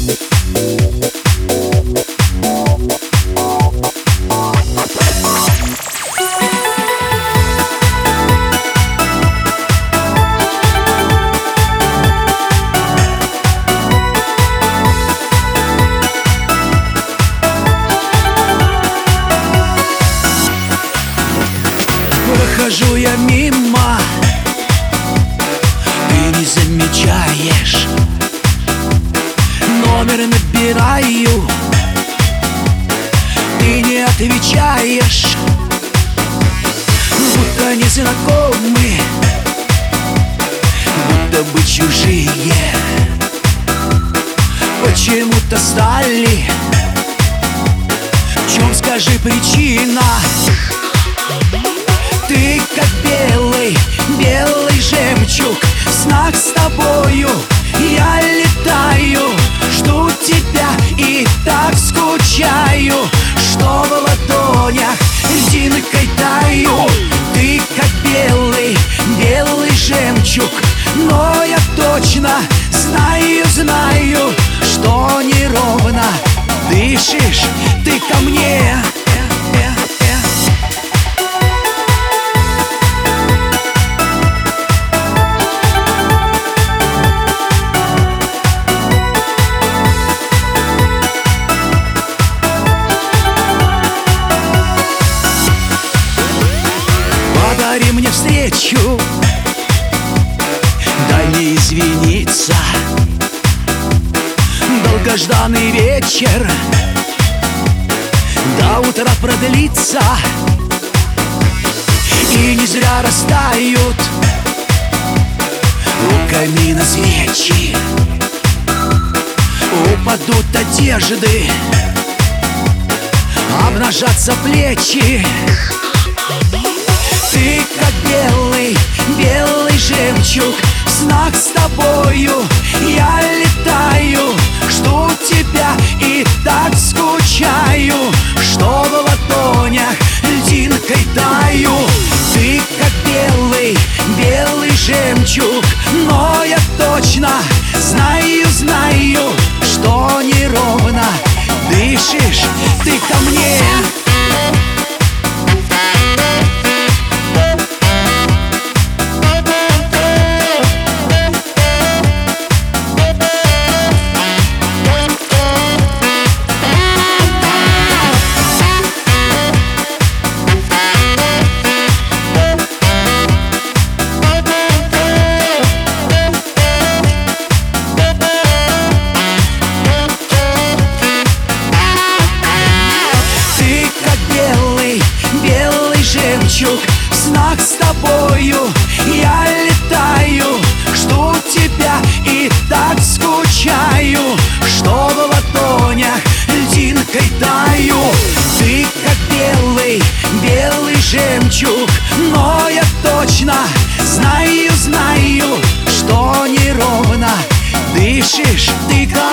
Прохожу я мимо, ты не замечаешь. Номер набираю, ты не отвечаешь. Будто незнакомы, будто бы чужие. Почему-то стали. В чем, скажи, причина? Ты как белый, белый жемчуг. В снах с тобою я летаю. Жду тебя и так скучаю, что в ладонях льдинкой таю. Ты как белый, белый жемчуг. Но я точно знаю, что неровно дышишь ты ко мне. Подари мне встречу, дай мне извиниться. Долгожданный вечер до утра продлится. И не зря растают у камина свечи. Упадут одежды, обнажатся плечи. Ты как белый, белый жемчуг. В снах с тобою я летаю. Жду тебя и так скучаю, что в ладонях льдинкой таю. Ты как белый, белый жемчуг. Но я точно знаю, что неровно дышишь ты ко мне. В снах с тобою я летаю. Жду тебя и так скучаю, что в ладонях льдинкой таю. Ты как белый, белый жемчуг. Но я точно знаю, что неровно дышишь ты ко